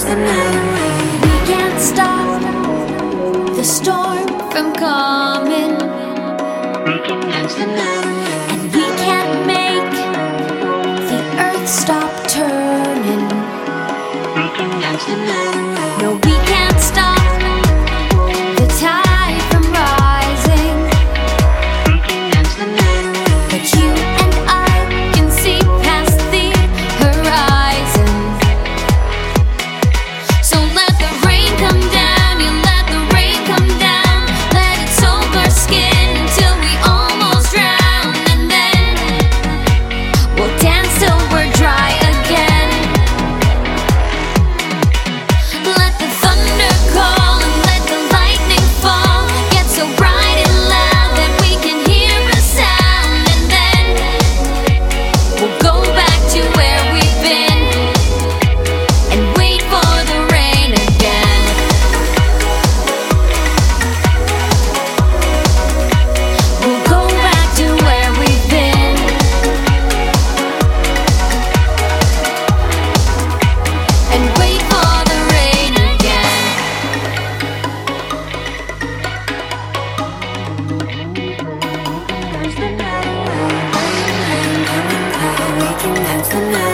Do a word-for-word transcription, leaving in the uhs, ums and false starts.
the night away. We can't stop the storm from coming. We can dance the night away. And we can't make the earth stop turning. We can dance the night away. No, we can't stop the tide from rising. We can dance the night away. But you and I can see past the horizon. So let the rain come down, you let the rain come down. Let it soak our skin until we almost drown. And then we'll dance till we're dry again. Let the thunder call and let the lightning fall. Get so bright and loud that we can hear a sound. And then we'll go back to where we've been and wait for the rain again. We'll go back to where we've been and wait for the rain again. Dance the night away. When the rain coming down, we can dance the night